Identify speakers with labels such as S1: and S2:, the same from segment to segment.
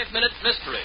S1: 5-minute mystery.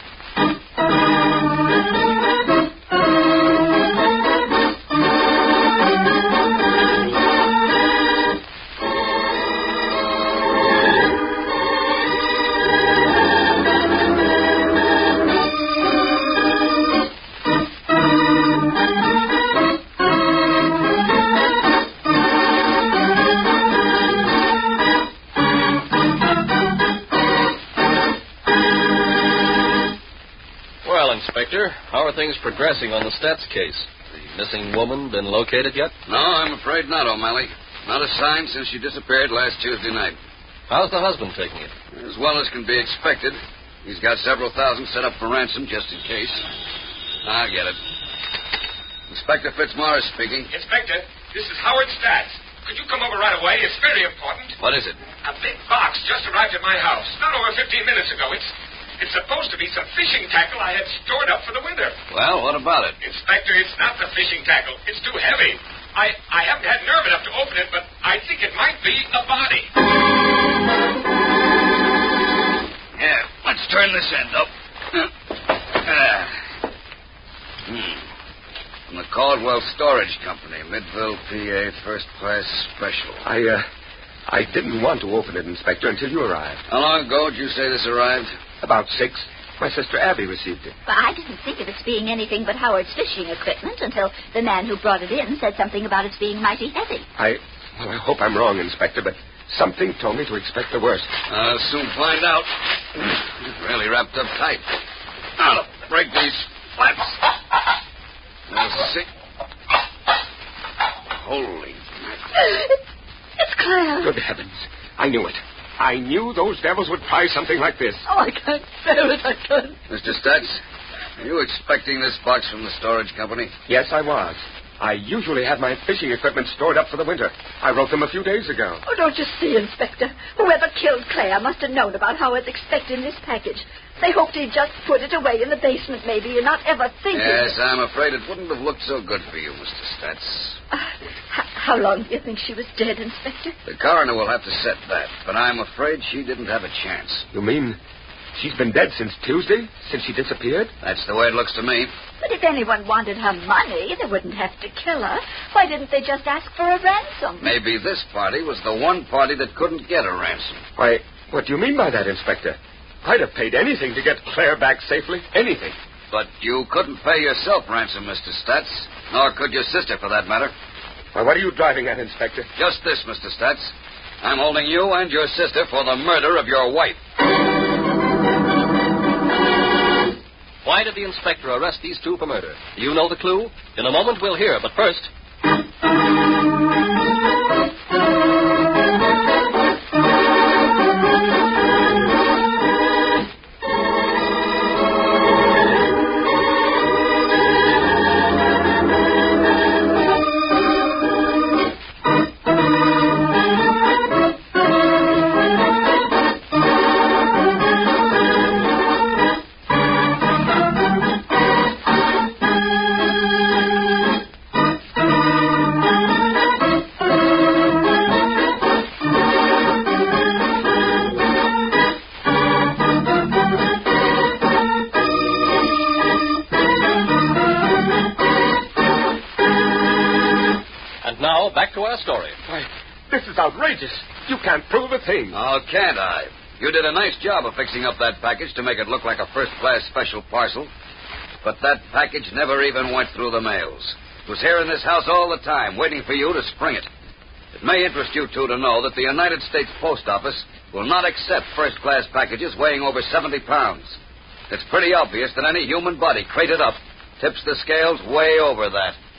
S1: Inspector, how are things progressing on the Stats case? The missing woman been located yet?
S2: No, I'm afraid not, O'Malley. Not a sign since she disappeared last Tuesday night.
S1: How's the husband taking it?
S2: As well as can be expected. He's got several thousand set up for ransom just in case. I'll get it. Inspector Fitzmaurice speaking.
S3: Inspector, this is Howard Stats. Could you come over right away? It's very important.
S2: What is it?
S3: A big box just arrived at my house. Not over 15 minutes ago. It's supposed to be some fishing tackle I had stored up for the winter.
S2: Well, what about it?
S3: Inspector, it's not the fishing tackle. It's too heavy. I haven't had nerve enough to open it, but I think it might be a body.
S2: Yeah, let's turn this end up. From the Caldwell Storage Company, Midville, PA, first class special.
S4: I didn't want to open it, Inspector, until you arrived.
S2: How long ago did you say this arrived?
S4: About 6. My sister Abby received it.
S5: But I didn't think of its being anything but Howard's fishing equipment until the man who brought it in said something about its being mighty heavy.
S4: I hope I'm wrong, Inspector, but something told me to expect the worst.
S2: I'll soon find out. It's really wrapped up tight. Now, to break these flaps. Let's see. Holy mackerel.
S5: It's Claire.
S4: Good heavens. I knew it. I knew those devils would try something like this.
S5: Oh, I can't bear it. I can't.
S2: Mr. Stats, are you expecting this box from the storage company?
S4: Yes, I was. I usually have my fishing equipment stored up for the winter. I wrote them a few days ago.
S5: Oh, don't you see, Inspector? Whoever killed Claire must have known about Howard's expecting this package. They hoped he'd just put it away in the basement, maybe, and not ever think
S2: Yes, I'm afraid it wouldn't have looked so good for you, Mr. Stats.
S5: How long do you think she was dead, Inspector?
S2: The coroner will have to set that, but I'm afraid she didn't have a chance.
S4: You mean she's been dead since Tuesday? Since she disappeared?
S2: That's the way it looks to me.
S5: But if anyone wanted her money, they wouldn't have to kill her. Why didn't they just ask for a ransom?
S2: Maybe this party was the one party that couldn't get a ransom.
S4: Why, what do you mean by that, Inspector? I'd have paid anything to get Claire back safely. Anything.
S2: But you couldn't pay yourself ransom, Mr. Stats. Nor could your sister, for that matter.
S4: Why, what are you driving at, Inspector?
S2: Just this, Mr. Stats. I'm holding you and your sister for the murder of your wife.
S1: Why did the inspector arrest these two for murder? Do you know the clue? In a moment we'll hear, but first... back to our story.
S4: Why, this is outrageous. You can't prove a thing.
S2: Oh, can't I? You did a nice job of fixing up that package to make it look like a first-class special parcel. But that package never even went through the mails. It was here in this house all the time, waiting for you to spring it. It may interest you, too, to know that the United States Post Office will not accept first-class packages weighing over 70 pounds. It's pretty obvious that any human body crated up tips the scales way over that.